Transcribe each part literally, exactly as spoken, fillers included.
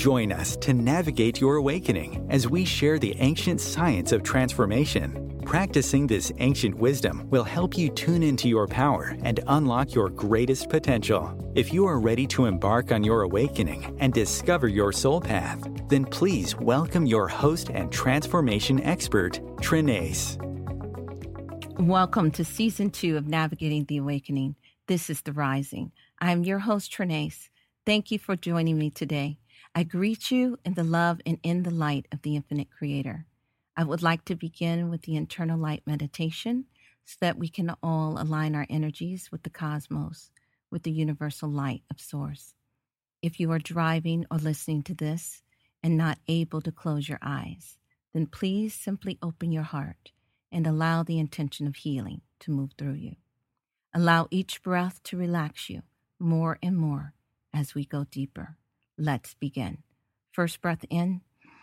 Join us to navigate your awakening as we share the ancient science of transformation. Practicing this ancient wisdom will help you tune into your power and unlock your greatest potential. If you are ready to embark on your awakening and discover your soul path, then please welcome your host and transformation expert, Trenace. Welcome to Season two of Navigating the Awakening. This is The Rising. I'm your host, Trenace. Thank you for joining me today. I greet you in the love and in the light of the Infinite Creator. I would like to begin with the internal light meditation so that we can all align our energies with the cosmos, with the universal light of Source. If you are driving or listening to this and not able to close your eyes, then please simply open your heart and allow the intention of healing to move through you. Allow each breath to relax you more and more as we go deeper. Let's begin. First breath in.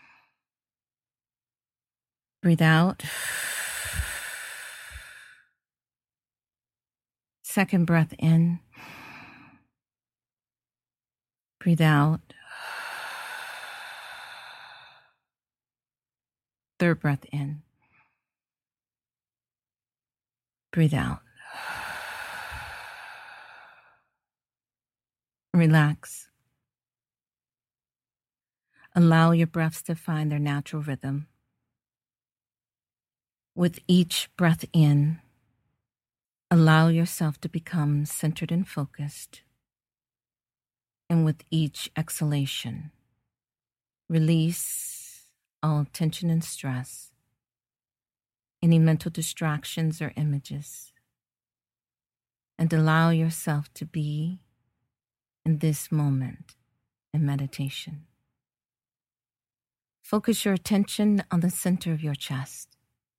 Breathe out. Second breath in. Breathe out. Third breath in. Breathe out. Relax. Allow your breaths to find their natural rhythm. With each breath in, allow yourself to become centered and focused. And with each exhalation, release all tension and stress, any mental distractions or images, and allow yourself to be in this moment in meditation. Focus your attention on the center of your chest.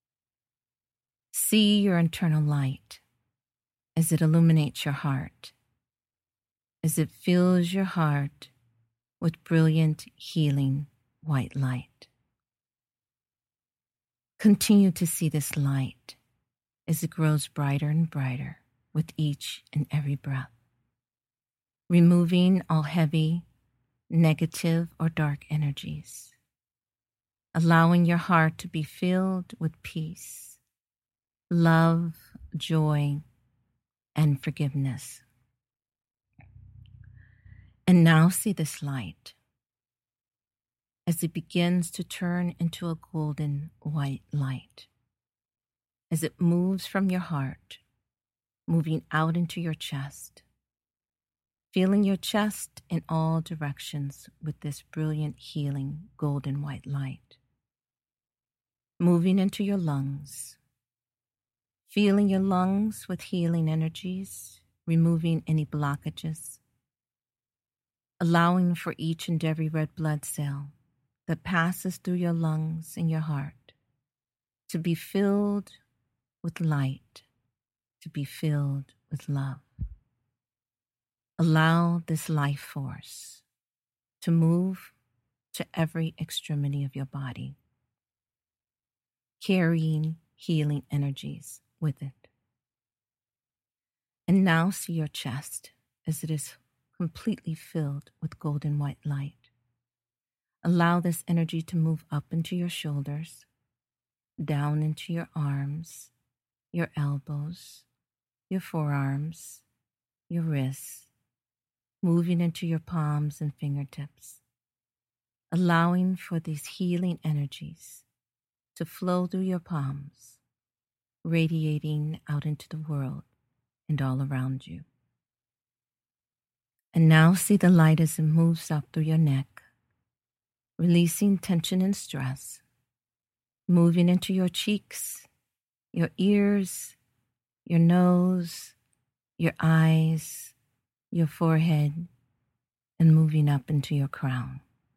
See your internal light as it illuminates your heart, as it fills your heart with brilliant, healing white light. Continue to see this light as it grows brighter and brighter with each and every breath, removing all heavy, negative, or dark energies, allowing your heart to be filled with peace, love, joy, and forgiveness. And now see this light as it begins to turn into a golden white light, as it moves from your heart, moving out into your chest, filling your chest in all directions with this brilliant, healing, golden white light. Moving into your lungs, feeling your lungs with healing energies, removing any blockages, allowing for each and every red blood cell that passes through your lungs and your heart to be filled with light, to be filled with love. Allow this life force to move to every extremity of your body, carrying healing energies with it. And now see your chest as it is completely filled with golden white light. Allow this energy to move up into your shoulders, down into your arms, your elbows, your forearms, your wrists, moving into your palms and fingertips, allowing for these healing energies to flow through your palms, radiating out into the world and all around you. And now see the light as it moves up through your neck, releasing tension and stress, moving into your cheeks, your ears, your nose, your eyes, your forehead, and moving up into your crown,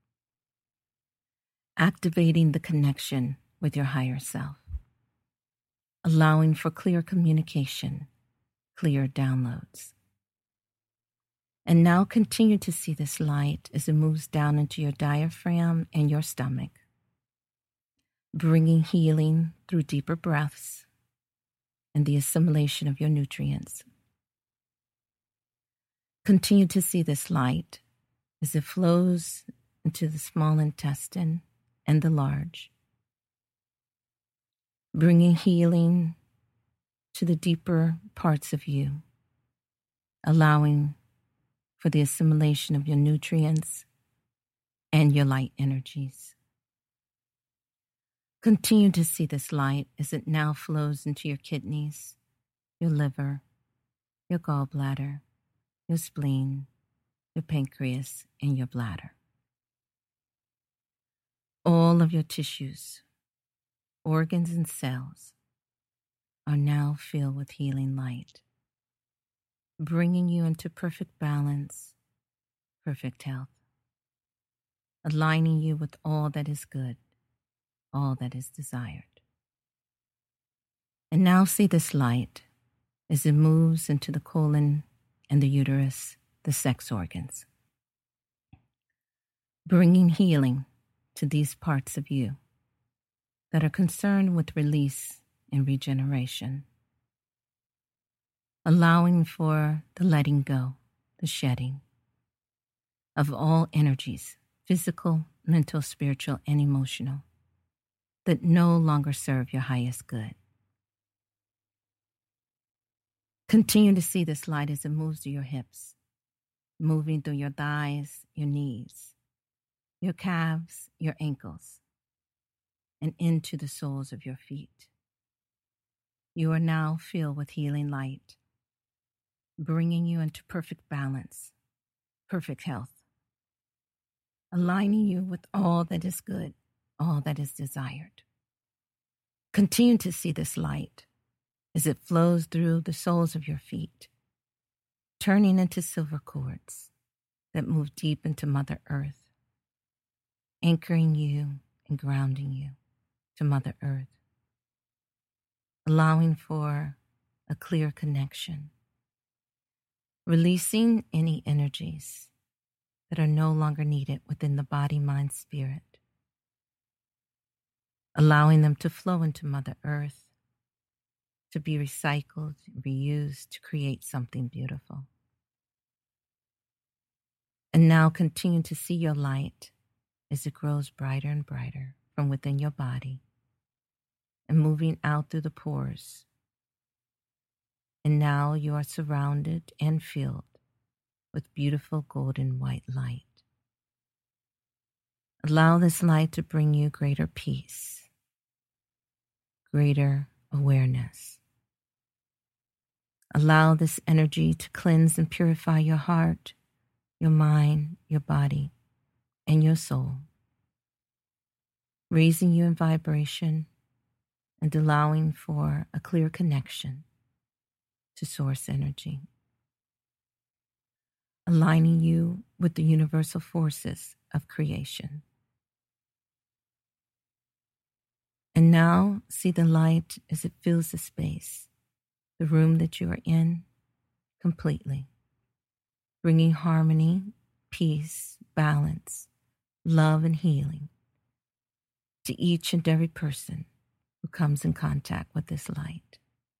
activating the connection with your higher self, allowing for clear communication, clear downloads. And now continue to see this light as it moves down into your diaphragm and your stomach, bringing healing through deeper breaths and the assimilation of your nutrients. Continue to see this light as it flows into the small intestine and the large, bringing healing to the deeper parts of you, allowing for the assimilation of your nutrients and your light energies. Continue to see this light as it now flows into your kidneys, your liver, your gallbladder, your spleen, your pancreas, and your bladder. All of your tissues, organs, and cells are now filled with healing light, bringing you into perfect balance, perfect health, aligning you with all that is good, all that is desired. And now see this light as it moves into the colon and the uterus, the sex organs, bringing healing to these parts of you that are concerned with release and regeneration, allowing for the letting go, the shedding of all energies, physical, mental, spiritual, and emotional, that no longer serve your highest good. Continue to see this light as it moves through your hips, moving through your thighs, your knees, your calves, your ankles, and into the soles of your feet. You are now filled with healing light, bringing you into perfect balance, perfect health, aligning you with all that is good, all that is desired. Continue to see this light as it flows through the soles of your feet, turning into silver cords that move deep into Mother Earth, anchoring you and grounding you to Mother Earth, allowing for a clear connection, releasing any energies that are no longer needed within the body, mind, spirit, allowing them to flow into Mother Earth, to be recycled, reused to create something beautiful. And now continue to see your light as it grows brighter and brighter from within your body and moving out through the pores. And now you are surrounded and filled with beautiful golden white light. Allow this light to bring you greater peace, greater awareness. Allow this energy to cleanse and purify your heart, your mind, your body, and your soul, raising you in vibration and allowing for a clear connection to source energy, aligning you with the universal forces of creation. And now see the light as it fills the space, the room that you are in, completely, bringing harmony, peace, balance, love, and healing to each and every person who comes in contact with this light.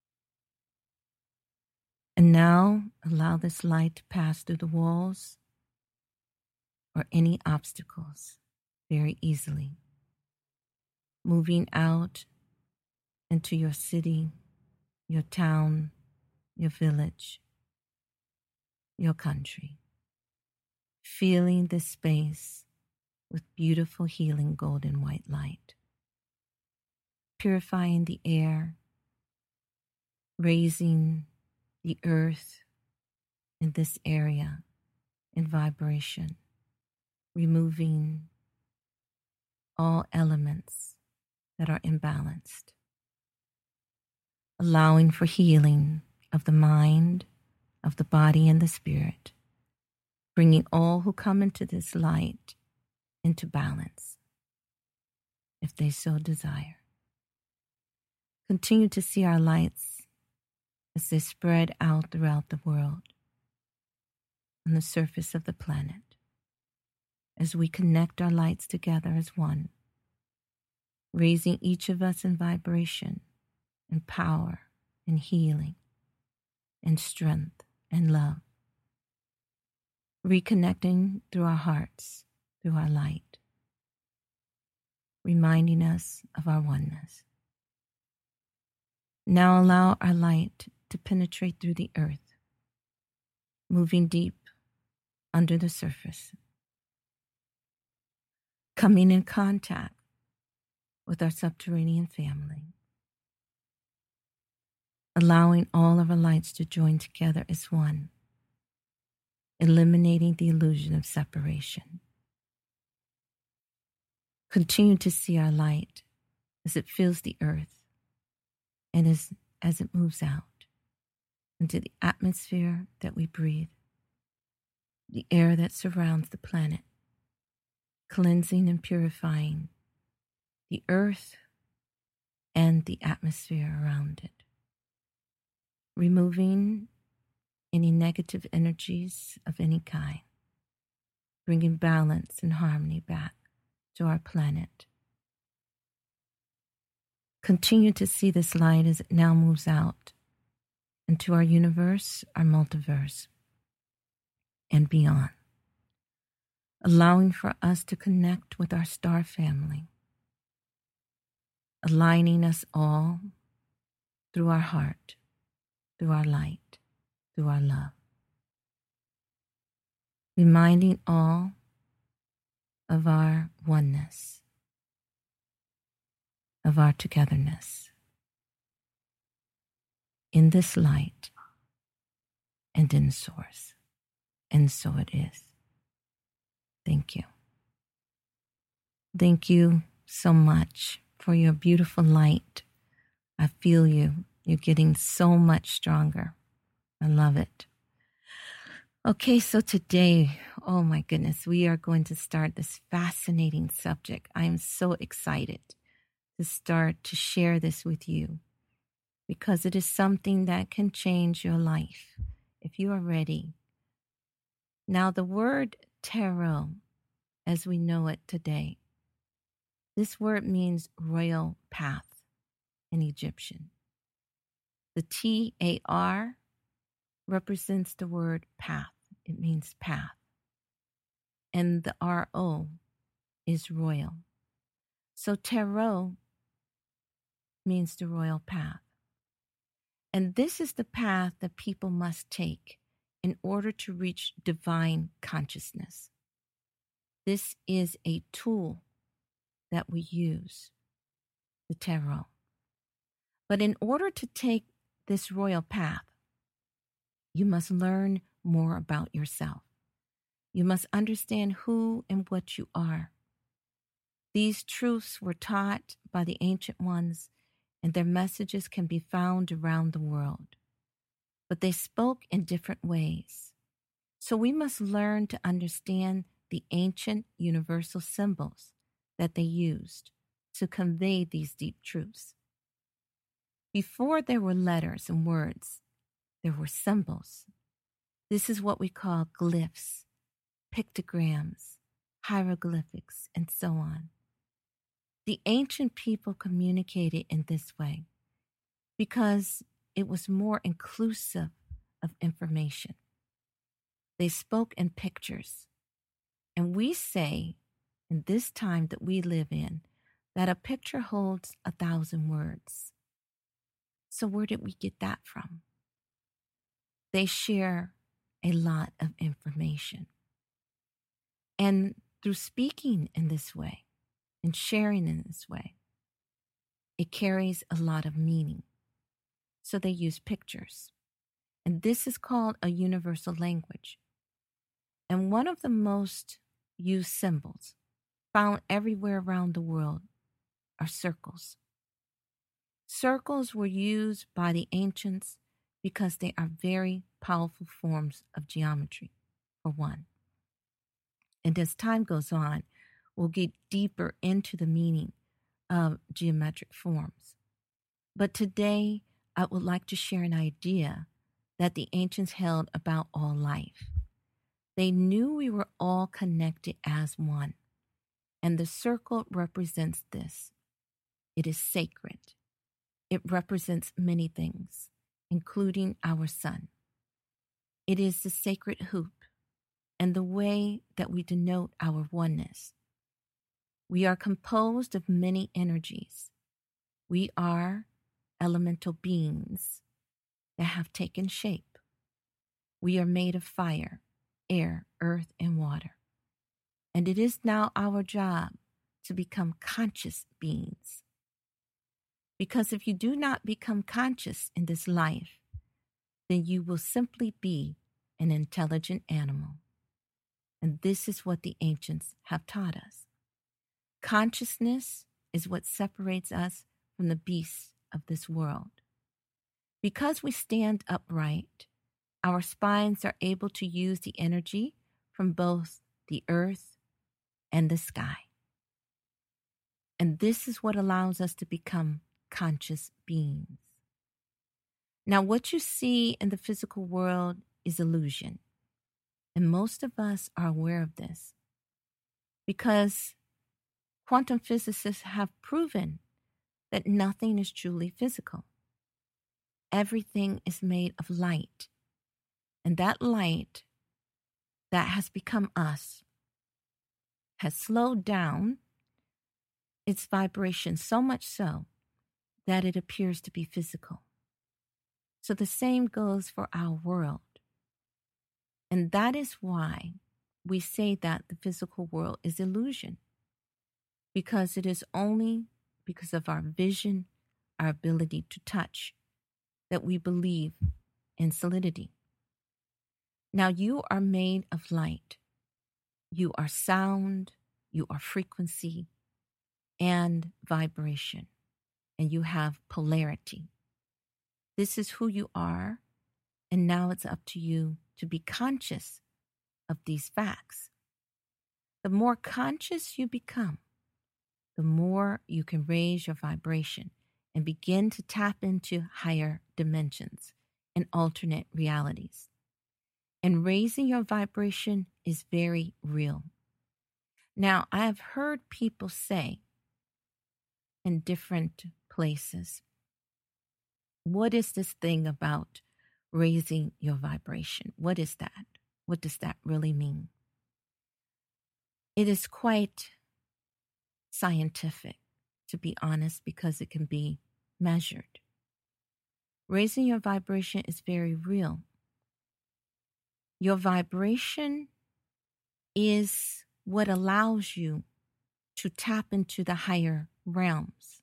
And now allow this light to pass through the walls or any obstacles very easily, moving out into your city, your town, your village, your country, filling this space with beautiful healing golden white light, purifying the air, raising the earth in this area in vibration, removing all elements that are imbalanced, allowing for healing of the mind, of the body, and the spirit, bringing all who come into this light into balance, if they so desire. Continue to see our lights as they spread out throughout the world, on the surface of the planet, as we connect our lights together as one, raising each of us in vibration and power and healing and strength and love, reconnecting through our hearts, through our light, reminding us of our oneness. Now allow our light to penetrate through the earth, moving deep under the surface, coming in contact with our subterranean family, allowing all of our lights to join together as one, eliminating the illusion of separation. Continue to see our light as it fills the earth and as, as it moves out into the atmosphere that we breathe, the air that surrounds the planet, cleansing and purifying the earth and the atmosphere around it, removing any negative energies of any kind, bringing balance and harmony back to our planet. Continue to see this light as it now moves out into our universe, our multiverse, and beyond, allowing for us to connect with our star family, aligning us all through our heart, through our light, through our love, reminding all of our oneness, of our togetherness in this light and in source. And so it is. Thank you. Thank you so much for your beautiful light. I feel you. You're getting so much stronger. I love it. Okay, so today, oh my goodness, we are going to start this fascinating subject. I am so excited to start to share this with you because it is something that can change your life if you are ready. Now, the word tarot, as we know it today, this word means royal path in Egyptian. The T A R represents the word path. It means path. And the R O is royal. So tarot means the royal path. And this is the path that people must take in order to reach divine consciousness. This is a tool that we use, the tarot. But in order to take this royal path, you must learn more about yourself. You must understand who and what you are. These truths were taught by the ancient ones, and their messages can be found around the world. But they spoke in different ways. So we must learn to understand the ancient universal symbols that they used to convey these deep truths. Before there were letters and words, there were symbols. This is what we call glyphs, pictograms, hieroglyphics, and so on. The ancient people communicated in this way because it was more inclusive of information. They spoke in pictures. And we say, in this time that we live in, that a picture holds a thousand words. So where did we get that from? They share a lot of information. And through speaking in this way and sharing in this way, it carries a lot of meaning. So they use pictures. And this is called a universal language. And one of the most used symbols found everywhere around the world are circles. Circles were used by the ancients because they are very powerful forms of geometry, for one. And as time goes on, we'll get deeper into the meaning of geometric forms. But today, I would like to share an idea that the ancients held about all life. They knew we were all connected as one, and the circle represents this. It is sacred. It represents many things, including our sun. It is the sacred hoop. and the way that we denote our oneness. We are composed of many energies. We are elemental beings that have taken shape. We are made of fire, air, earth, and water. And it is now our job to become conscious beings. Because if you do not become conscious in this life, then you will simply be an intelligent animal. And this is what the ancients have taught us. Consciousness is what separates us from the beasts of this world. Because we stand upright, our spines are able to use the energy from both the earth and the sky. And this is what allows us to become conscious beings. Now, what you see in the physical world is illusion. And most of us are aware of this because quantum physicists have proven that nothing is truly physical. Everything is made of light. And that light that has become us has slowed down its vibration so much so that it appears to be physical. So the same goes for our world. And that is why we say that the physical world is illusion, because it is only because of our vision, our ability to touch, that we believe in solidity. Now you are made of light. You are sound, you are frequency, and vibration, and you have polarity. This is who you are, and now it's up to you to be conscious of these facts. The more conscious you become, the more you can raise your vibration and begin to tap into higher dimensions and alternate realities. And raising your vibration is very real. Now, I have heard people say in different places, what is this thing about raising your vibration? What is that? What does that really mean? It is quite scientific, to be honest, because it can be measured. Raising your vibration is very real. Your vibration is what allows you to tap into the higher realms.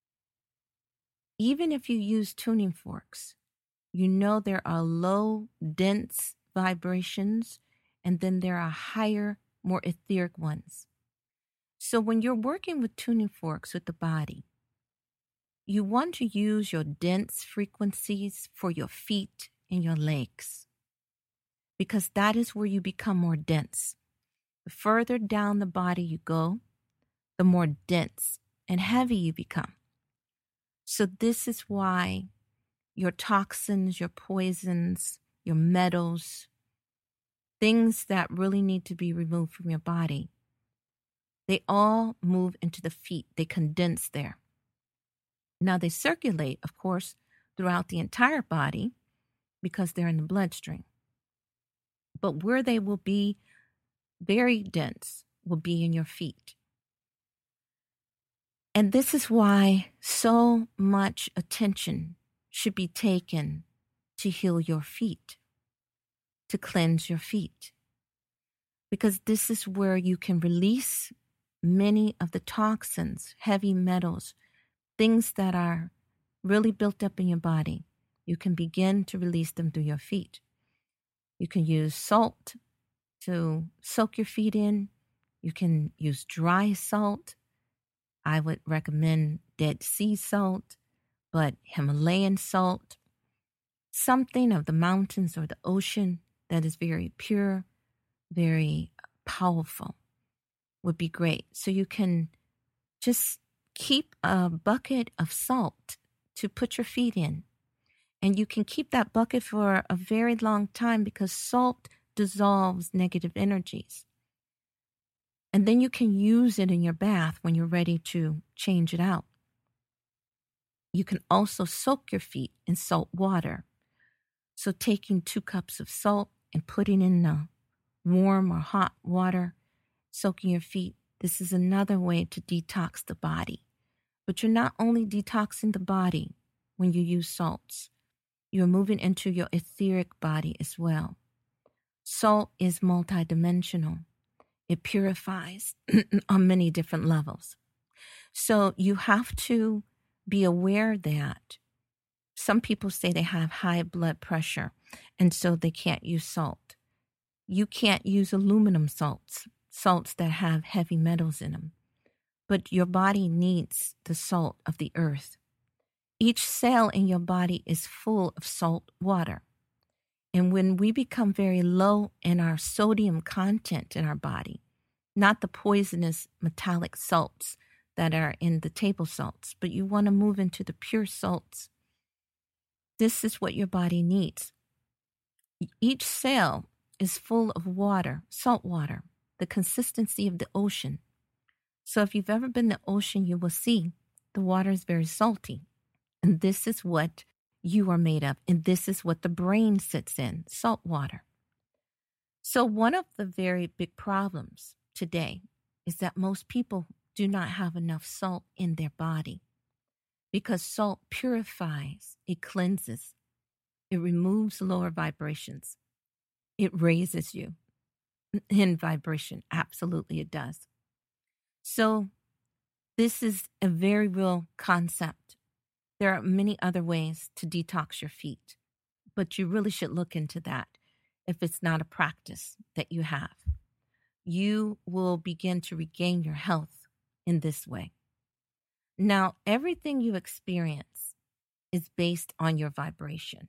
Even if you use tuning forks, you know there are low, dense vibrations, and then there are higher, more etheric ones. So when you're working with tuning forks with the body, you want to use your dense frequencies for your feet and your legs, because that is where you become more dense. The further down the body you go, the more dense and heavy you become. So this is why your toxins, your poisons, your metals, things that really need to be removed from your body, they all move into the feet. They condense there. Now they circulate, of course, throughout the entire body because they're in the bloodstream. But where they will be very dense will be in your feet. And this is why so much attention should be taken to heal your feet, to cleanse your feet. Because this is where you can release many of the toxins, heavy metals, things that are really built up in your body. You can begin to release them through your feet. You can use salt to soak your feet in. You can use dry salt. I would recommend Dead Sea salt, but Himalayan salt, something of the mountains or the ocean that is very pure, very powerful would be great. So you can just keep a bucket of salt to put your feet in. And you can keep that bucket for a very long time because salt dissolves negative energies. And then you can use it in your bath when you're ready to change it out. You can also soak your feet in salt water. So taking two cups of salt and putting in a warm or hot water, soaking your feet. This is another way to detox the body. But you're not only detoxing the body when you use salts, you're moving into your etheric body as well. Salt is multidimensional. It purifies on many different levels. So you have to be aware that some people say they have high blood pressure, and so they can't use salt. You can't use aluminum salts, salts that have heavy metals in them. But your body needs the salt of the earth. Each cell in your body is full of salt water. And when we become very low in our sodium content in our body, not the poisonous metallic salts that are in the table salts, but you want to move into the pure salts, this is what your body needs. Each cell is full of water, salt water, the consistency of the ocean. So if you've ever been to the ocean, you will see the water is very salty. And this is what you are made of. And this is what the brain sits in, salt water. So one of the very big problems today is that most people do not have enough salt in their body, because salt purifies, it cleanses, it removes lower vibrations, it raises you in vibration. Absolutely, it does. So this is a very real concept. There are many other ways to detox your feet, but you really should look into that if it's not a practice that you have. You will begin to regain your health in this way. Now, everything you experience is based on your vibration,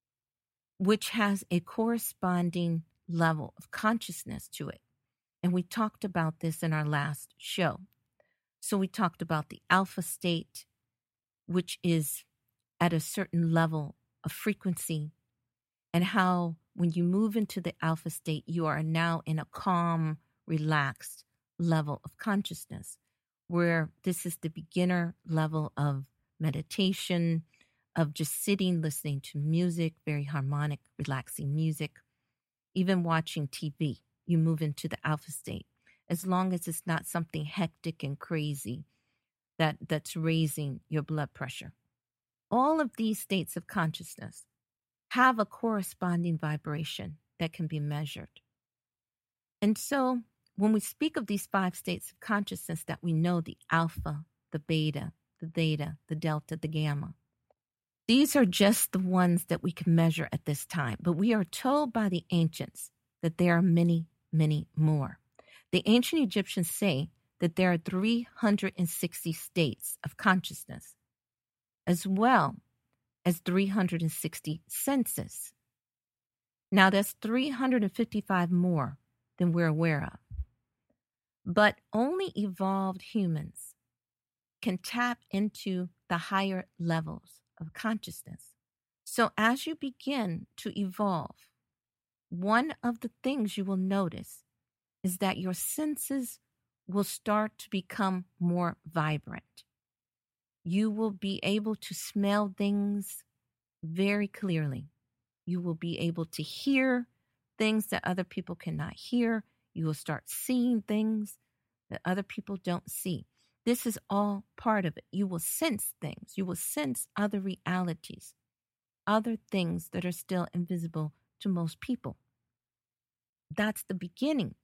which has a corresponding level of consciousness to it. And we talked about this in our last show. So we talked about the alpha state, which is at a certain level of frequency, and how when you move into the alpha state, you are now in a calm, relaxed level of consciousness, where this is the beginner level of meditation, of just sitting, listening to music, very harmonic, relaxing music, even watching T V. You move into the alpha state, as long as it's not something hectic and crazy that, that's raising your blood pressure. All of these states of consciousness have a corresponding vibration that can be measured. And so when we speak of these five states of consciousness that we know, the alpha, the beta, the theta, the delta, the gamma, these are just the ones that we can measure at this time. But we are told by the ancients that there are many, many more. The ancient Egyptians say that there are three hundred sixty states of consciousness, as well as three hundred sixty senses. Now, that's three hundred fifty-five more than we're aware of. But only evolved humans can tap into the higher levels of consciousness. So as you begin to evolve, one of the things you will notice is that your senses will start to become more vibrant. You will be able to smell things very clearly. You will be able to hear things that other people cannot hear. You will start seeing things that other people don't see. This is all part of it. You will sense things. You will sense other realities, other things that are still invisible to most people. That's the beginning.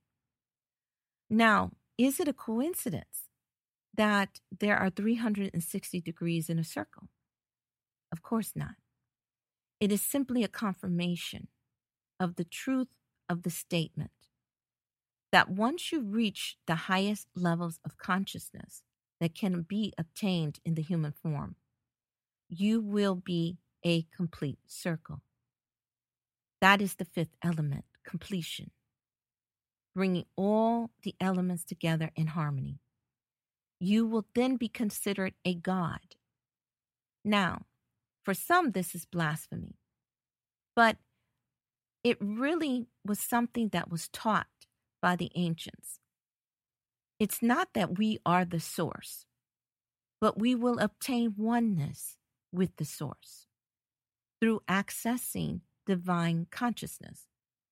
Now, is it a coincidence that there are three hundred sixty degrees in a circle? Of course not. It is simply a confirmation of the truth of the statement that once you reach the highest levels of consciousness that can be obtained in the human form, you will be a complete circle. That is the fifth element, completion, bringing all the elements together in harmony. You will then be considered a god. Now, for some, this is blasphemy, but it really was something that was taught by the ancients. It's not that we are the source, but we will obtain oneness with the source through accessing divine consciousness.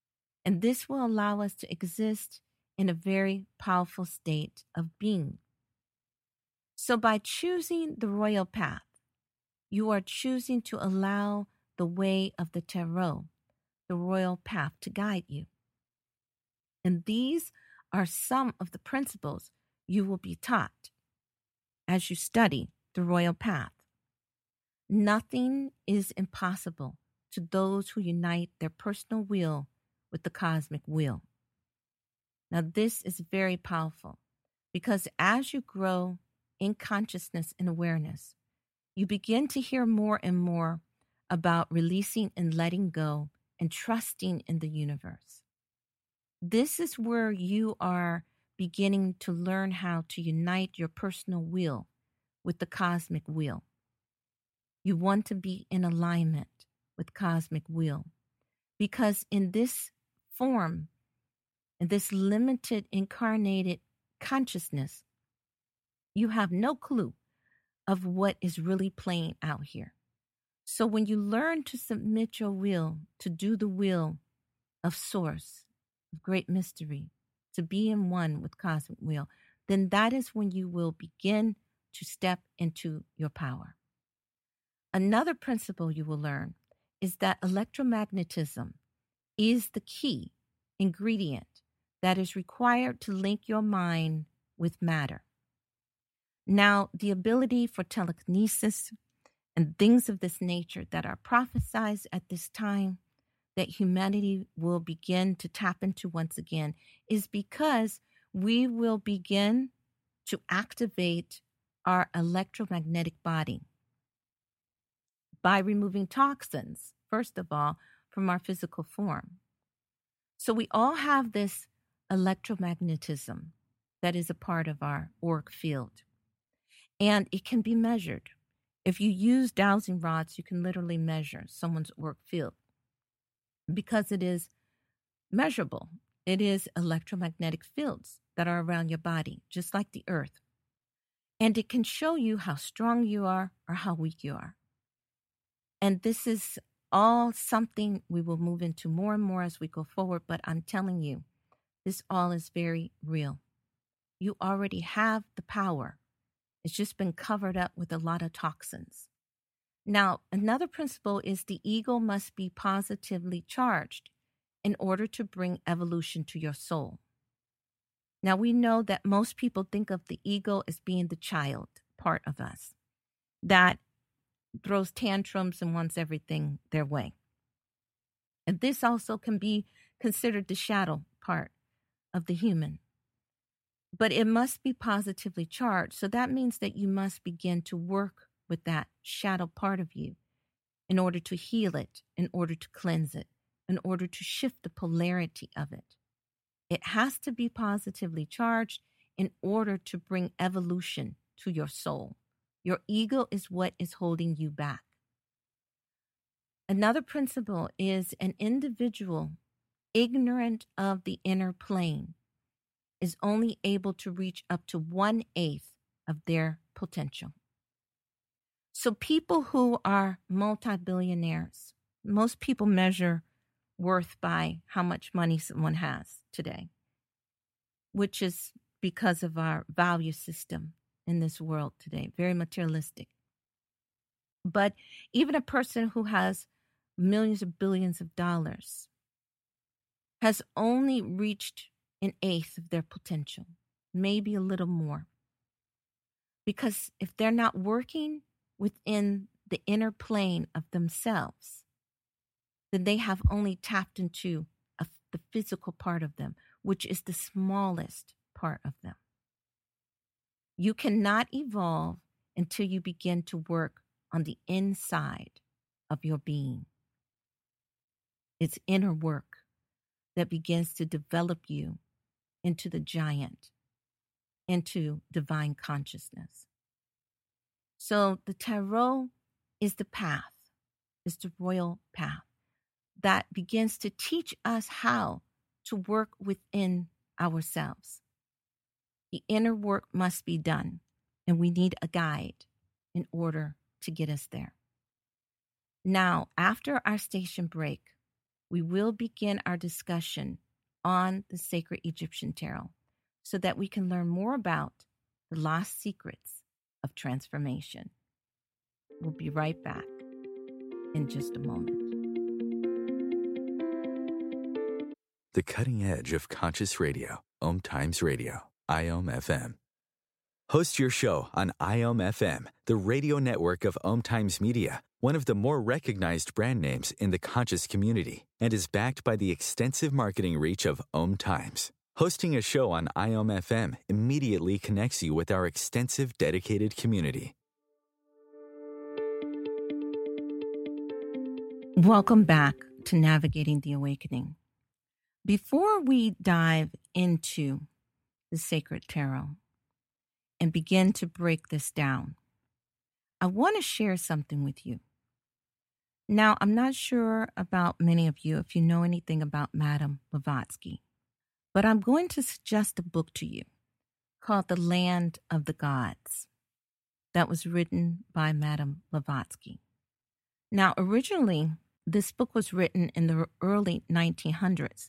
And this will allow us to exist in a very powerful state of being. So by choosing the royal path, you are choosing to allow the way of the tarot, the royal path, to guide you. And these are some of the principles you will be taught as you study the royal path. Nothing is impossible to those who unite their personal will with the cosmic will. Now, this is very powerful because as you grow in consciousness and awareness, you begin to hear more and more about releasing and letting go and trusting in the universe. This is where you are beginning to learn how to unite your personal will with the cosmic will. You want to be in alignment with cosmic will because in this form, in this limited incarnated consciousness, you have no clue of what is really playing out here. So when you learn to submit your will to do the will of Source, of great mystery, to be in one with cosmic will, then that is when you will begin to step into your power. Another principle you will learn is that electromagnetism is the key ingredient that is required to link your mind with matter. Now, the ability for telekinesis and things of this nature that are prophesied at this time that humanity will begin to tap into once again is because we will begin to activate our electromagnetic body by removing toxins, first of all, from our physical form. So we all have this electromagnetism that is a part of our auric field, and it can be measured. If you use dowsing rods, you can literally measure someone's auric field because it is measurable. It is electromagnetic fields that are around your body, just like the earth. And it can show you how strong you are or how weak you are. And this is all something we will move into more and more as we go forward. But I'm telling you, this all is very real. You already have the power. It's just been covered up with a lot of toxins. Now, another principle is the ego must be positively charged in order to bring evolution to your soul. Now, we know that most people think of the ego as being the child part of us that throws tantrums and wants everything their way. And this also can be considered the shadow part of the human. But it must be positively charged. So that means that you must begin to work with that shadow part of you in order to heal it, in order to cleanse it, in order to shift the polarity of it. It has to be positively charged in order to bring evolution to your soul. Your ego is what is holding you back. Another principle is an individual ignorant of the inner plane is only able to reach up to one-eighth of their potential. So people who are multi-billionaires, most people measure worth by how much money someone has today, which is because of our value system in this world today, very materialistic. But even a person who has millions of billions of dollars has only reached an eighth of their potential, maybe a little more. Because if they're not working within the inner plane of themselves, then they have only tapped into a, the physical part of them, which is the smallest part of them. You cannot evolve until you begin to work on the inside of your being. It's inner work that begins to develop you into the giant, into divine consciousness. So the tarot is the path, is the royal path that begins to teach us how to work within ourselves. The inner work must be done, and we need a guide in order to get us there. Now, after our station break, we will begin our discussion on the sacred Egyptian tarot so that we can learn more about the lost secrets of transformation. We'll be right back in just a moment. The cutting edge of conscious radio, Om Times Radio, I O M F M. Host your show on I O M F M, the radio network of Om Times Media, one of the more recognized brand names in the conscious community, and is backed by the extensive marketing reach of Om Times. Hosting a show on I O M F M immediately connects you with our extensive dedicated community. Welcome back to Navigating the Awakening. Before we dive into the sacred tarot and begin to break this down, I want to share something with you. Now, I'm not sure about many of you if you know anything about Madame Blavatsky, but I'm going to suggest a book to you called The Land of the Gods that was written by Madame Blavatsky. Now, originally, this book was written in the early nineteen hundreds,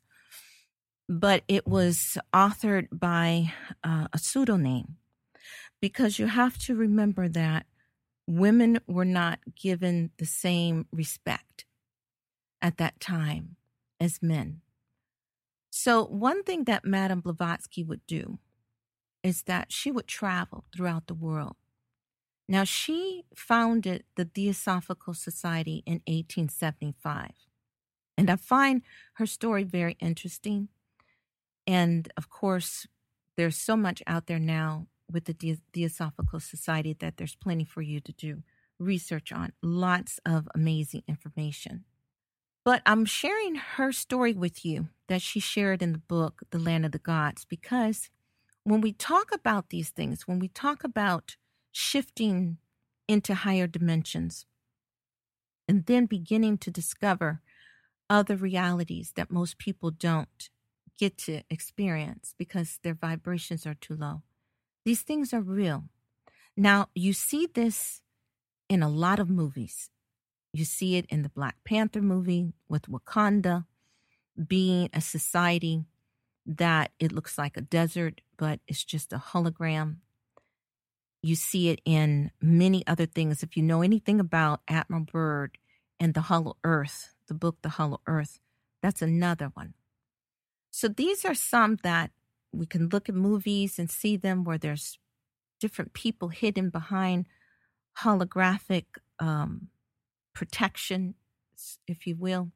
but it was authored by uh, a pseudonym because you have to remember that women were not given the same respect at that time as men. So one thing that Madame Blavatsky would do is that she would travel throughout the world. Now, she founded the Theosophical Society in eighteen seventy-five, and I find her story very interesting. And, of course, there's so much out there now with the The- Theosophical Society that there's plenty for you to do research on. Lots of amazing information. But I'm sharing her story with you that she shared in the book, The Land of the Gods, because when we talk about these things, when we talk about shifting into higher dimensions and then beginning to discover other realities that most people don't get to experience because their vibrations are too low. These things are real. Now, you see this in a lot of movies. You see it in the Black Panther movie with Wakanda being a society that it looks like a desert, but it's just a hologram. You see it in many other things. If you know anything about Admiral Byrd and The Hollow Earth, the book The Hollow Earth, that's another one. So these are some that we can look at movies and see them where there's different people hidden behind holographic um, protection, if you will.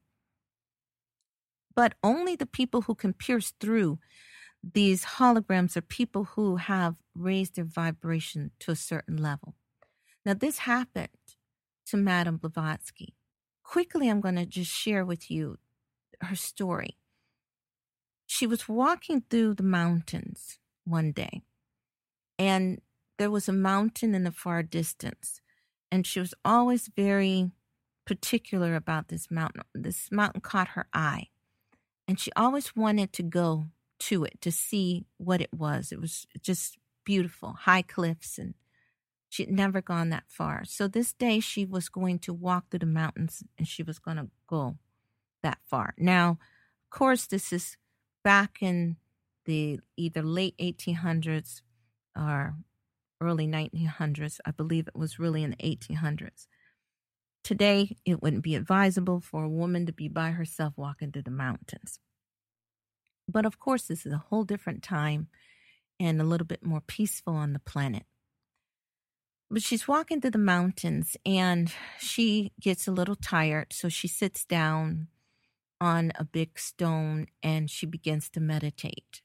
But only the people who can pierce through these holograms are people who have raised their vibration to a certain level. Now, this happened to Madame Blavatsky. Quickly, I'm going to just share with you her story. She was walking through the mountains one day, and there was a mountain in the far distance, and she was always very particular about this mountain. This mountain caught her eye, and she always wanted to go to it to see what it was. It was just beautiful, high cliffs, and she had never gone that far. So this day she was going to walk through the mountains, and she was going to go that far. Now, of course, this is back in the either late eighteen hundreds or early nineteen hundreds. I believe it was really in the eighteen hundreds. Today, it wouldn't be advisable for a woman to be by herself walking through the mountains. But of course, this is a whole different time and a little bit more peaceful on the planet. But she's walking through the mountains and she gets a little tired. So she sits down on a big stone and she begins to meditate.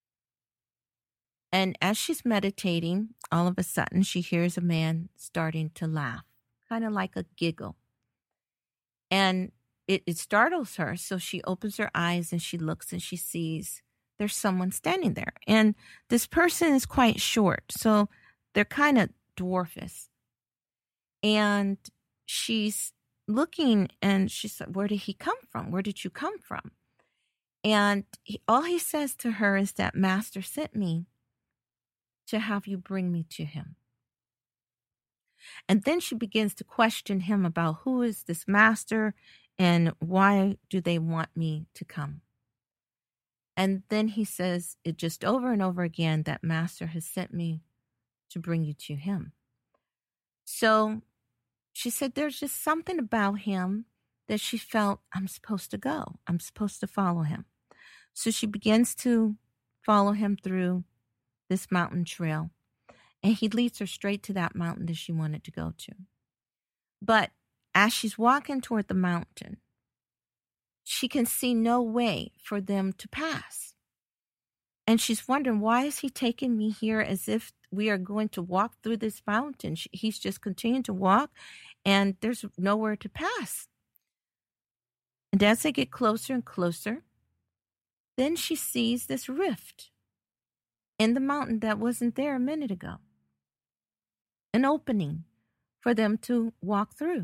And as she's meditating, all of a sudden she hears a man starting to laugh, kind of like a giggle. And it, it startles her. So she opens her eyes and she looks and she sees there's someone standing there. And this person is quite short. So they're kind of dwarfish. And she's looking and she said, where did he come from? Where did you come from? And he, all he says to her is that Master sent me to have you bring me to him. And then she begins to question him about who is this master And why do they want me to come? And then he says it just over and over again that Master has sent me to bring you to him. So she said there's just something about him that she felt, I'm supposed to go. I'm supposed to follow him. So she begins to follow him through this mountain trail. And he leads her straight to that mountain that she wanted to go to. But as she's walking toward the mountain, she can see no way for them to pass. And she's wondering, why is he taking me here as if we are going to walk through this mountain? He's just continuing to walk, and there's nowhere to pass. And as they get closer and closer, then she sees this rift in the mountain that wasn't there a minute ago. An opening for them to walk through.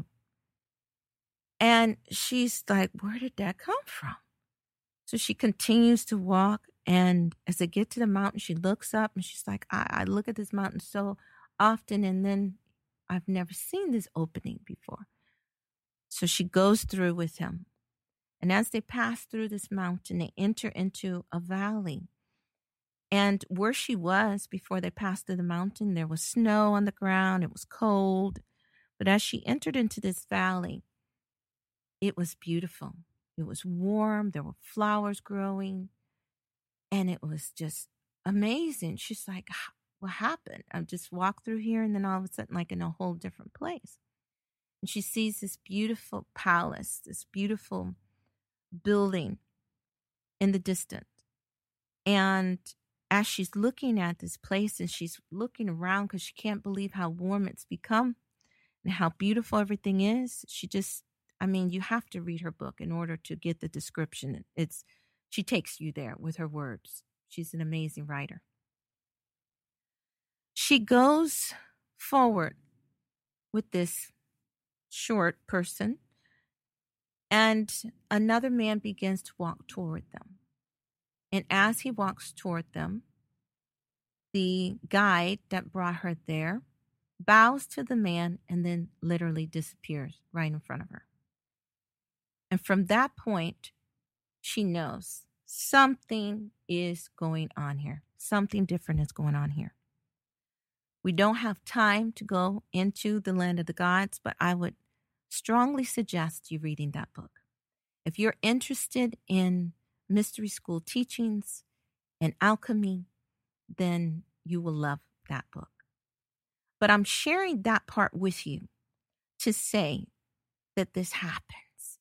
And she's like, where did that come from? So she continues to walk. And as they get to the mountain, she looks up and she's like, I, I look at this mountain so often, and then I've never seen this opening before. So she goes through with him. And as they pass through this mountain, they enter into a valley. And where she was before they passed through the mountain, there was snow on the ground. It was cold. But as she entered into this valley, it was beautiful. It was warm. There were flowers growing. And it was just amazing. She's like, what happened? I just walked through here, and then all of a sudden, like in a whole different place. And she sees this beautiful palace, this beautiful building in the distance. And as she's looking at this place and she's looking around because she can't believe how warm it's become and how beautiful everything is, she just, I mean, you have to read her book in order to get the description. It's, she takes you there with her words. She's an amazing writer. She goes forward with this short person, and another man begins to walk toward them. And as he walks toward them, the guide that brought her there bows to the man and then literally disappears right in front of her. And from that point, she knows something is going on here. Something different is going on here. We don't have time to go into the land of the gods, but I would strongly suggest you reading that book. If you're interested in mystery school teachings and alchemy, then you will love that book. But I'm sharing that part with you to say that this happens.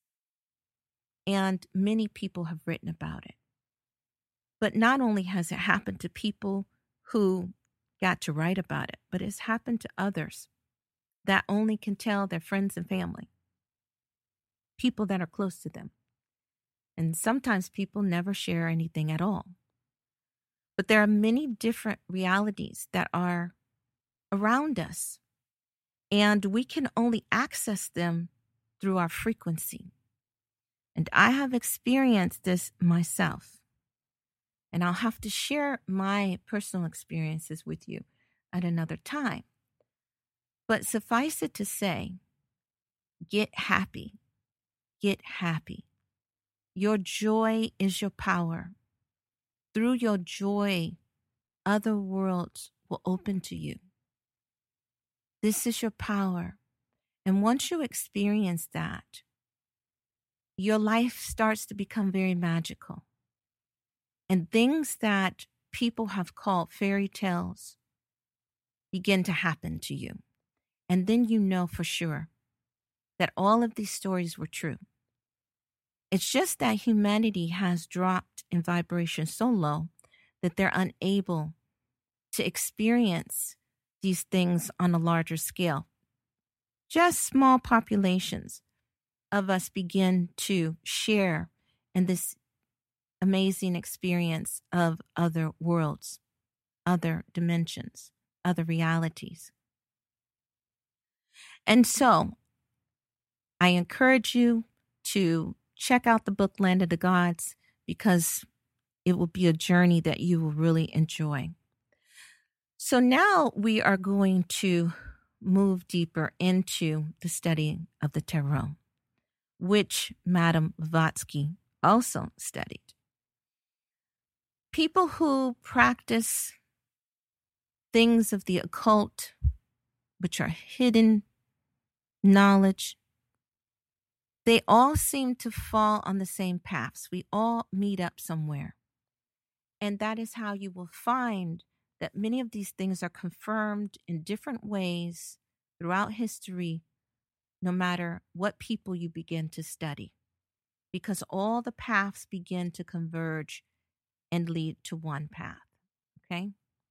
And many people have written about it. But not only has it happened to people who got to write about it, but it's happened to others that only can tell their friends and family, people that are close to them. And sometimes people never share anything at all. But there are many different realities that are around us, and we can only access them through our frequency. And I have experienced this myself. And I'll have to share my personal experiences with you at another time. But suffice it to say, get happy. Get happy. Your joy is your power. Through your joy, other worlds will open to you. This is your power. And once you experience that, your life starts to become very magical. And things that people have called fairy tales begin to happen to you. And then you know for sure that all of these stories were true. It's just that humanity has dropped in vibration so low that they're unable to experience these things on a larger scale. Just small populations of us begin to share in this amazing experience of other worlds, other dimensions, other realities. And so I encourage you to check out the book Land of the Gods, because it will be a journey that you will really enjoy. So now we are going to move deeper into the study of the tarot. which Madame Blavatsky also studied. People who practice things of the occult, which are hidden knowledge, they all seem to fall on the same paths. We all meet up somewhere. And that is how you will find that many of these things are confirmed in different ways throughout history, no matter what people you begin to study, because all the paths begin to converge and lead to one path. Okay?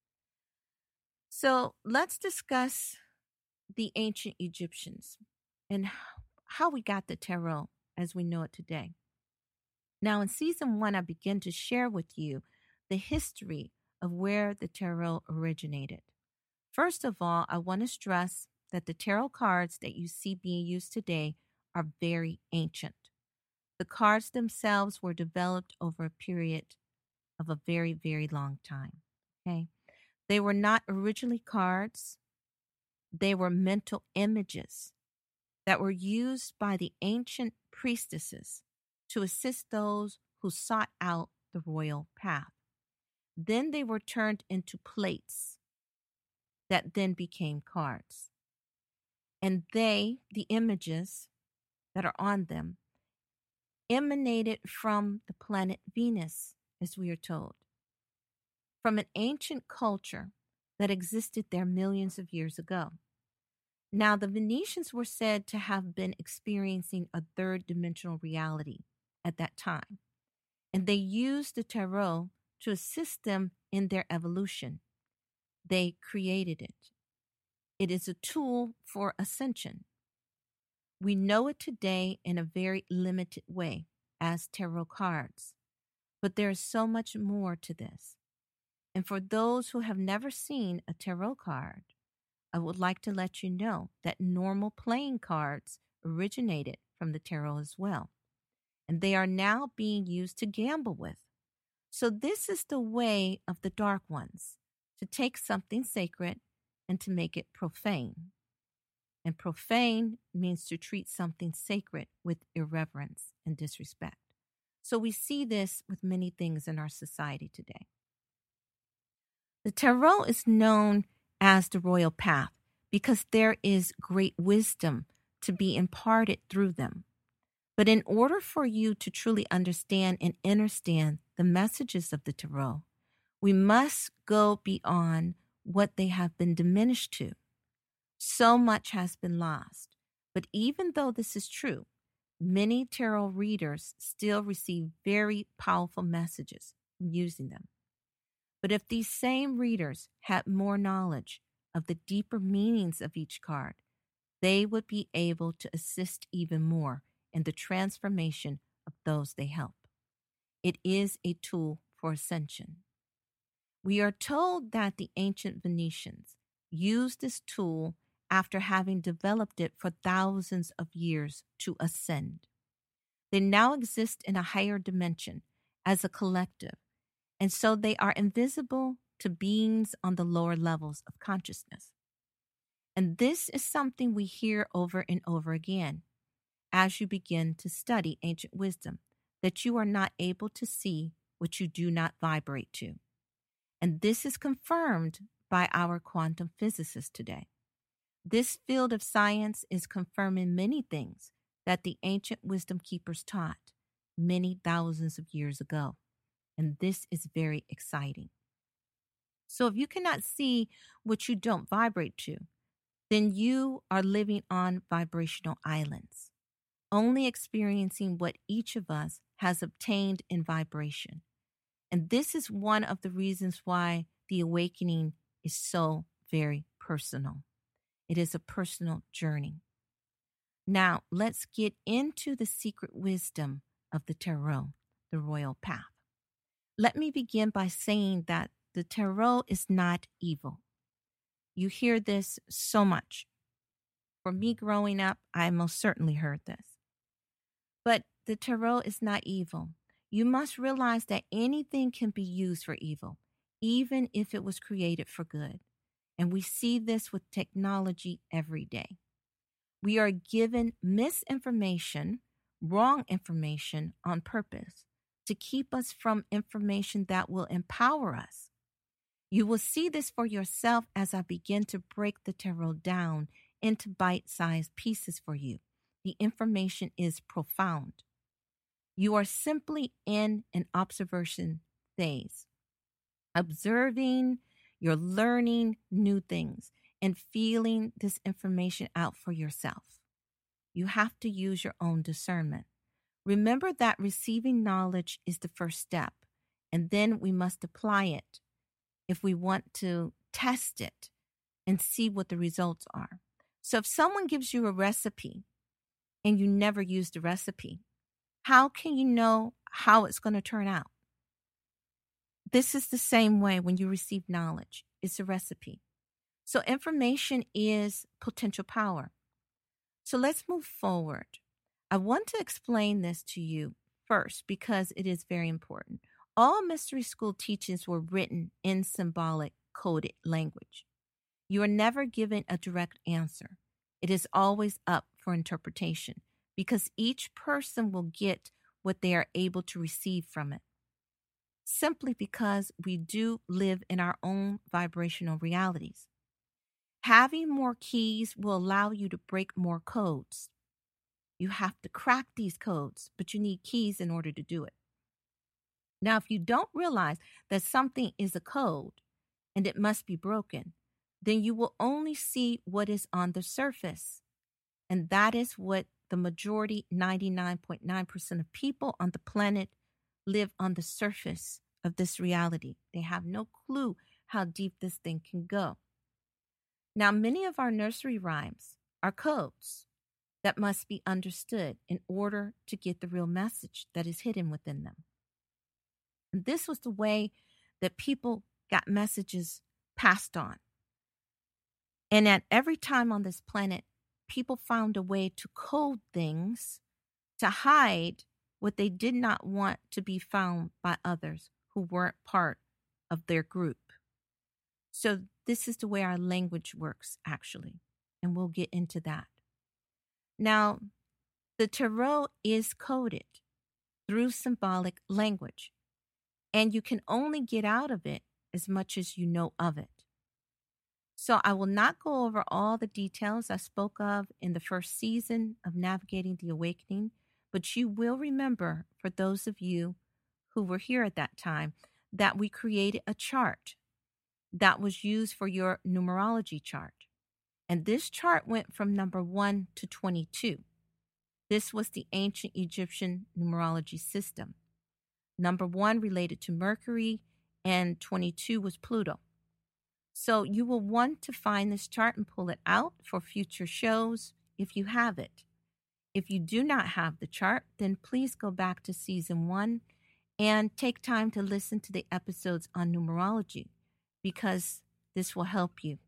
So let's discuss the ancient Egyptians and how we got the tarot as we know it today. Now, in season one, I begin to share with you the history of where the tarot originated. First of all, I want to stress that the tarot cards that you see being used today are very ancient. The cards themselves were developed over a period of a very, very long time. Okay? They were not originally cards. They were mental images that were used by the ancient priestesses to assist those who sought out the royal path. Then they were turned into plates that then became cards. And they, the images that are on them, emanated from the planet Venus, as we are told, from an ancient culture that existed there millions of years ago. Now, the Venetians were said to have been experiencing a third dimensional reality at that time, and they used the tarot to assist them in their evolution. They created it. It is a tool for ascension. We know it today in a very limited way as tarot cards, but there is so much more to this. And for those who have never seen a tarot card, I would like to let you know that normal playing cards originated from the tarot as well, and they are now being used to gamble with. So this is the way of the dark ones, to take something sacred and to make it profane. And profane means to treat something sacred with irreverence and disrespect. So we see this with many things in our society today. The tarot is known as the royal path because there is great wisdom to be imparted through them. But in order for you to truly understand and understand the messages of the tarot, we must go beyond what they have been diminished to. So much has been lost. But even though this is true, many tarot readers still receive very powerful messages from using them. But if these same readers had more knowledge of the deeper meanings of each card, they would be able to assist even more in the transformation of those they help. It is a tool for ascension. We are told that the ancient Venetians used this tool after having developed it for thousands of years to ascend. They now exist in a higher dimension as a collective, and so they are invisible to beings on the lower levels of consciousness. And this is something we hear over and over again as you begin to study ancient wisdom, that you are not able to see what you do not vibrate to. And this is confirmed by our quantum physicists today. This field of science is confirming many things that the ancient wisdom keepers taught many thousands of years ago. And this is very exciting. So if you cannot see what you don't vibrate to, then you are living on vibrational islands, only experiencing what each of us has obtained in vibration. And this is one of the reasons why the awakening is so very personal. It is a personal journey. Now, let's get into the secret wisdom of the tarot, the royal path. Let me begin by saying that the tarot is not evil. You hear this so much. For me growing up, I most certainly heard this. But the tarot is not evil. You must realize that anything can be used for evil, even if it was created for good. And we see this with technology every day. We are given misinformation wrong information on purpose to keep us from information that will empower us. You will see this for yourself as I begin to break the tarot down into bite-sized pieces for you. The information is profound. You are simply in an observation phase, observing, you're learning new things and feeling this information out for yourself. You have to use your own discernment. Remember that receiving knowledge is the first step, and then we must apply it if we want to test it and see what the results are. So if someone gives you a recipe and you never use the recipe, how can you know how it's going to turn out? This is the same way when you receive knowledge. It's a recipe. So information is potential power. So let's move forward. I want to explain this to you first because it is very important. All mystery school teachings were written in symbolic coded language. You are never given a direct answer. It is always up for interpretation because each person will get what they are able to receive from it. Simply because we do live in our own vibrational realities. Having more keys will allow you to break more codes. You have to crack these codes, but you need keys in order to do it. Now, if you don't realize that something is a code and it must be broken, then you will only see what is on the surface. And that is what the majority, ninety-nine point nine percent of people on the planet live on the surface of this reality. They have no clue how deep this thing can go. Now, many of our nursery rhymes are codes that must be understood in order to get the real message that is hidden within them. And this was the way that people got messages passed on. And at every time on this planet, people found a way to code things to hide what they did not want to be found by others who weren't part of their group. So this is the way our language works, actually, and we'll get into that. Now, the tarot is coded through symbolic language, and you can only get out of it as much as you know of it. So I will not go over all the details I spoke of in the first season of Navigating the Awakening, but you will remember, for those of you who were here at that time, that we created a chart that was used for your numerology chart. And this chart went from number one to twenty-two. This was the ancient Egyptian numerology system. Number one related to Mercury, and twenty-two was Pluto. So you will want to find this chart and pull it out for future shows if you have it. If you do not have the chart, then please go back to season one and take time to listen to the episodes on numerology, because this will help you.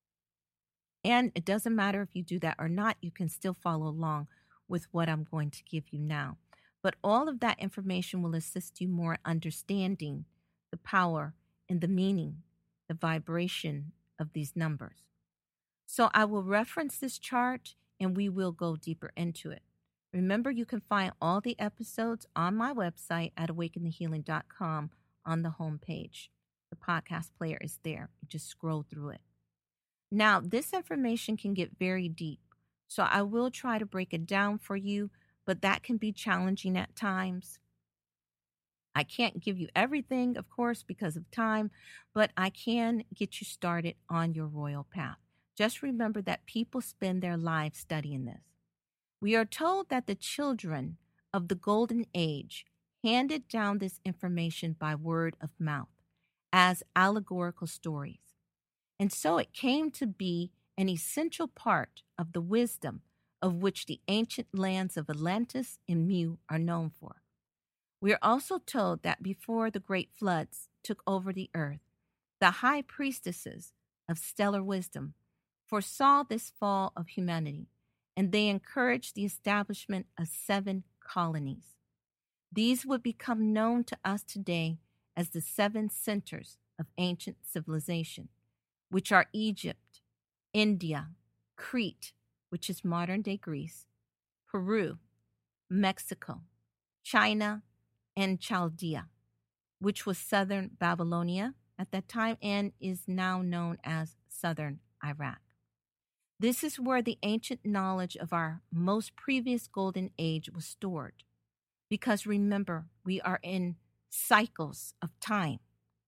And it doesn't matter if you do that or not, you can still follow along with what I'm going to give you now. But all of that information will assist you more in understanding the power and the meaning, the vibration of these numbers. So I will reference this chart and we will go deeper into it. Remember, you can find all the episodes on my website at awaken the healing dot com on the home page. The podcast player is there. You just scroll through it. Now, this information can get very deep, so I will try to break it down for you, but that can be challenging at times. I can't give you everything, of course, because of time, but I can get you started on your royal path. Just remember that people spend their lives studying this. We are told that the children of the Golden Age handed down this information by word of mouth as allegorical stories. And so it came to be an essential part of the wisdom of which the ancient lands of Atlantis and Mu are known for. We are also told that before the great floods took over the earth, the high priestesses of stellar wisdom foresaw this fall of humanity, and they encouraged the establishment of seven colonies. These would become known to us today as the seven centers of ancient civilization, which are Egypt, India, Crete, which is modern-day Greece, Peru, Mexico, China, and Chaldea, which was southern Babylonia at that time and is now known as southern Iraq. This is where the ancient knowledge of our most previous golden age was stored. Because remember, we are in cycles of time.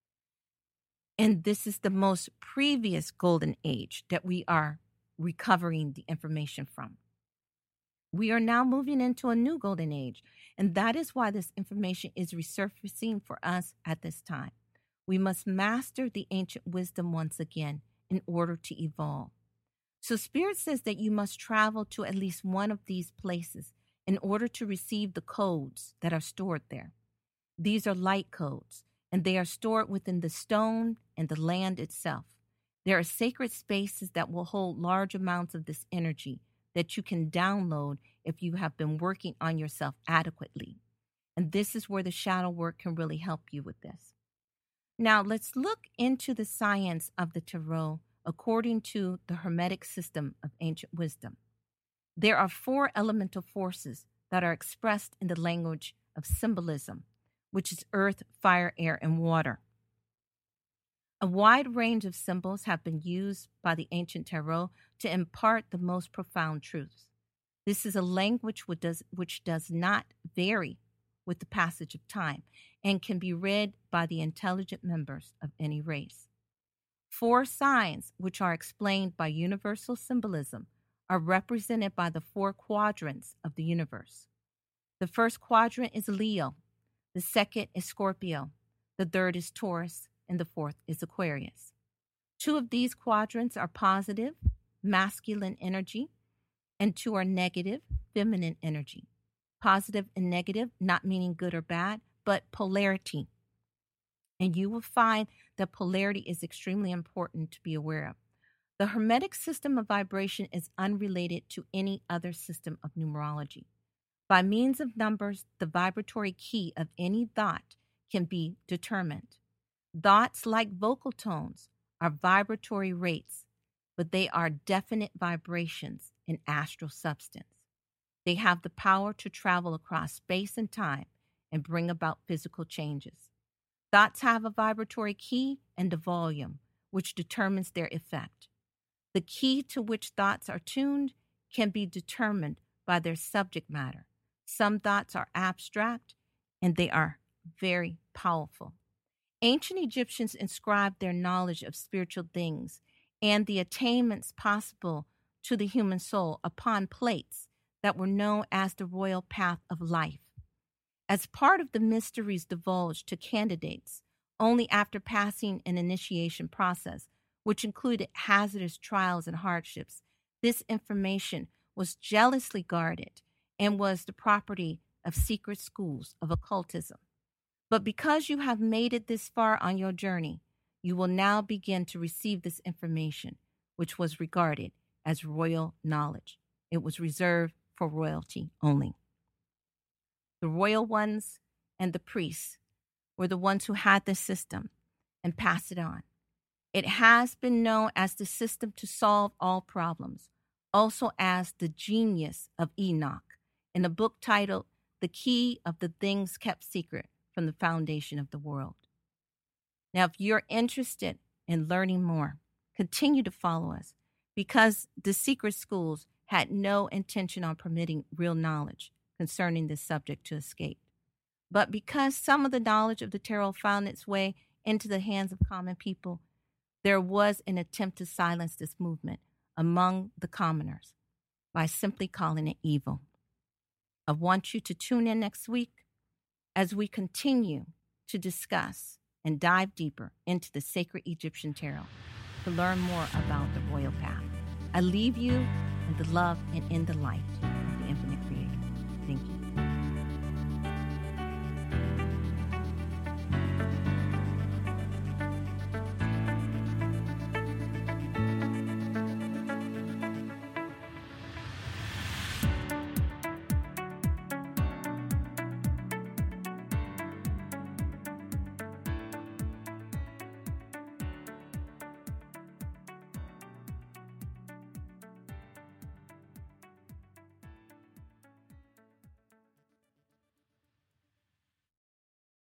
And this is the most previous golden age that we are recovering the information from. We are now moving into a new golden age, and that is why this information is resurfacing for us at this time. We must master the ancient wisdom once again in order to evolve. So Spirit says that you must travel to at least one of these places in order to receive the codes that are stored there. These are light codes, and they are stored within the stone and the land itself. There are sacred spaces that will hold large amounts of this energy that you can download if you have been working on yourself adequately. And this is where the shadow work can really help you with this. Now, let's look into the science of the tarot according to the Hermetic system of ancient wisdom. There are four elemental forces that are expressed in the language of symbolism, which is earth, fire, air, and water. A wide range of symbols have been used by the ancient tarot to impart the most profound truths. This is a language which does, which does not vary with the passage of time and can be read by the intelligent members of any race. Four signs, which are explained by universal symbolism, are represented by the four quadrants of the universe. The first quadrant is Leo, the second is Scorpio, the third is Taurus, and the fourth is Aquarius. Two of these quadrants are positive, masculine energy, and two are negative, feminine energy. Positive and negative, not meaning good or bad, but polarity. And you will find that polarity is extremely important to be aware of. The Hermetic system of vibration is unrelated to any other system of numerology. By means of numbers, the vibratory key of any thought can be determined. Thoughts, like vocal tones, are vibratory rates, but they are definite vibrations in astral substance. They have the power to travel across space and time and bring about physical changes. Thoughts have a vibratory key and a volume, which determines their effect. The key to which thoughts are tuned can be determined by their subject matter. Some thoughts are abstract, and they are very powerful. Ancient Egyptians inscribed their knowledge of spiritual things and the attainments possible to the human soul upon plates that were known as the royal path of life. As part of the mysteries divulged to candidates only after passing an initiation process, which included hazardous trials and hardships, this information was jealously guarded and was the property of secret schools of occultism. But because you have made it this far on your journey, you will now begin to receive this information, which was regarded as royal knowledge. It was reserved for royalty only. The royal ones and the priests were the ones who had this system and passed it on. It has been known as the system to solve all problems, also as the genius of Enoch, in a book titled The Key of the Things Kept Secret from the Foundation of the World. Now, if you're interested in learning more, continue to follow us, because the secret schools had no intention on permitting real knowledge concerning this subject to escape. But because some of the knowledge of the tarot found its way into the hands of common people, there was an attempt to silence this movement among the commoners by simply calling it evil. I want you to tune in next week as we continue to discuss and dive deeper into the sacred Egyptian tarot to learn more about the royal path. I leave you in the love and in the light of the infinite creator. Thank you.